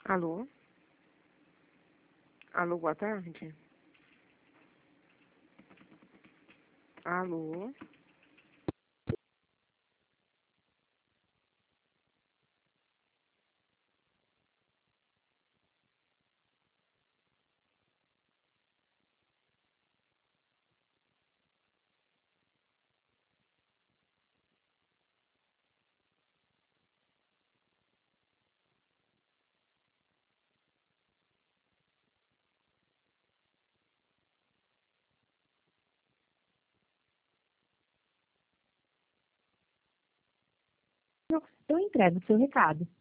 Alô? Alô, boa tarde. Alô? Eu entrego o seu recado.